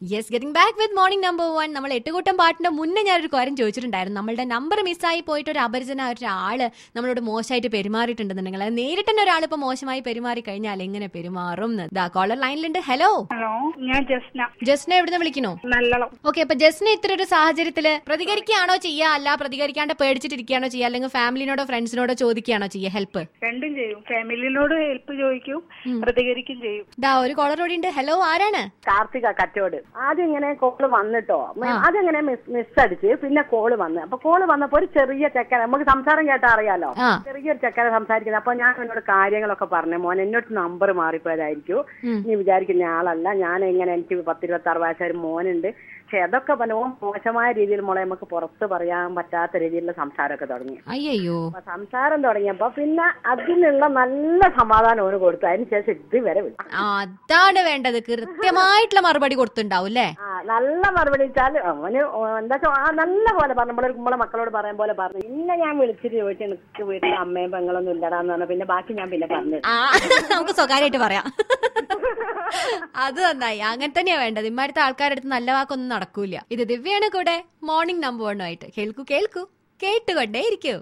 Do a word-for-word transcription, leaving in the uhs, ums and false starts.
Yes, getting back with morning number one. നമ്മൾ എട്ടുകൂട്ടം പാട്ടിന്റെ മുന്നേ ഞാനൊരു കാര്യം ചോദിച്ചിട്ടുണ്ടായിരുന്നു. നമ്മളുടെ നമ്പർ മിസ്സായി പോയിട്ട് ഒരു അപരിചന ഒരാള് നമ്മളോട് മോശമായിട്ട് പെരുമാറിയിട്ടുണ്ടെന്നുണ്ടെങ്കിൽ അത് നേരിട്ട് തന്നെ ഒരാൾ ഇപ്പൊ മോശമായി പെരുമാറി കഴിഞ്ഞാൽ എങ്ങനെ പെരുമാറും? ദാ കോളർ ലൈനിലുണ്ട്. ഹലോ ഹലോ, ഞാൻ ജസ്ന. ജസ്ന എവിടുന്ന് വിളിക്കണോ? നല്ലോണം. ഓക്കെ, അപ്പൊ ജസ്ന ഇത്ര ഒരു സാഹചര്യത്തില് പ്രതികരിക്കുകയാണോ ചെയ്യുക, അല്ല പ്രതികരിക്കാണ്ട് പേടിച്ചിട്ടിരിക്കുകയാണോ ചെയ്യുക, അല്ലെങ്കിൽ ഫാമിലിനോടോ ഫ്രണ്ട്സിനോടോ ചോദിക്കുകയാണോ ചെയ്യുക ഹെൽപ്പ്? രണ്ടും ചെയ്യും. ഫാമിലിനോട് ഹെൽപ്പ് ചോദിക്കും, പ്രതികരിക്കും ചെയ്യും. ദാ ഒരു കോളർ കൂടി ഉണ്ട്. ഹലോ, ആരാണ്? കാർത്തിക കറ്റോട്. ആദ്യം ഇങ്ങനെ കോള് വന്നിട്ടോ, അതെങ്ങനെ മിസ് അടിച്ച് പിന്നെ കോള് വന്ന്. അപ്പൊ കോള് വന്നപ്പോ ഒരു ചെറിയ ചെക്കൻ, നമുക്ക് സംസാരം കേട്ടാ അറിയാലോ, ചെറിയൊരു ചെക്കനെ സംസാരിക്കുന്നത്. അപ്പൊ ഞാൻ എന്നോട് കാര്യങ്ങളൊക്കെ പറഞ്ഞു, മോൻ എന്നോട് നമ്പർ മാറിപ്പോയതായിരിക്കും, നീ വിചാരിക്കുന്ന ആളല്ല, ഞാൻ എങ്ങനെ എനിക്ക് പത്തിരുപത്തി ആറ് വയസ്സായ ഒരു മോനുണ്ട്. പക്ഷെ അതൊക്കെ പറഞ്ഞു മോശമായ രീതിയിൽ മോളെ നമുക്ക് പുറത്ത് പറയാൻ പറ്റാത്ത രീതിയിലുള്ള സംസാരമൊക്കെ തുടങ്ങി. അയ്യോ, സംസാരം തുടങ്ങിയപ്പോ പിന്നെ അതിനുള്ള നല്ല സമാധാനം ഓന് കൊടുത്തു. അതിനുശേഷം ഇതുവരെ അതാണ് വേണ്ടത്, കൃത്യമായിട്ടുള്ള മറുപടി കൊടുത്തിണ്ടാവും അല്ലേ? ആ നല്ല മറുപടി വെച്ചാൽ അവന് എന്താ വെച്ചാൽ ആ നല്ല പോലെ പറഞ്ഞു, നമ്മളെ നമ്മളെ മക്കളോട് പറയാൻ പോലെ പറഞ്ഞു. ഇന്നെ ഞാൻ വിളിച്ചിട്ട് ചോദിച്ചു, എനിക്ക് വീട്ടിൽ അമ്മയും പെങ്ങളൊന്നും ഇല്ലടാന്ന് പറഞ്ഞു. പിന്നെ ബാക്കി ഞാൻ പിന്നെ പറഞ്ഞു, നമുക്ക് സ്വകാര്യമായിട്ട് പറയാം. അത് നന്നായി, അങ്ങനെ തന്നെയാ വേണ്ടത്. ഇമ്മാരത്തെ ആൾക്കാരുടെ നല്ല വാക്കൊന്നും നടക്കൂല. ഇത് ദിവ്യാണ് കൂടെ മോർണിംഗ് നമ്പർ വണ്ണുമായിട്ട്. കേൾക്കൂ കേൾക്കൂ കേട്ടുകൊണ്ടേ ഇരിക്കൂ.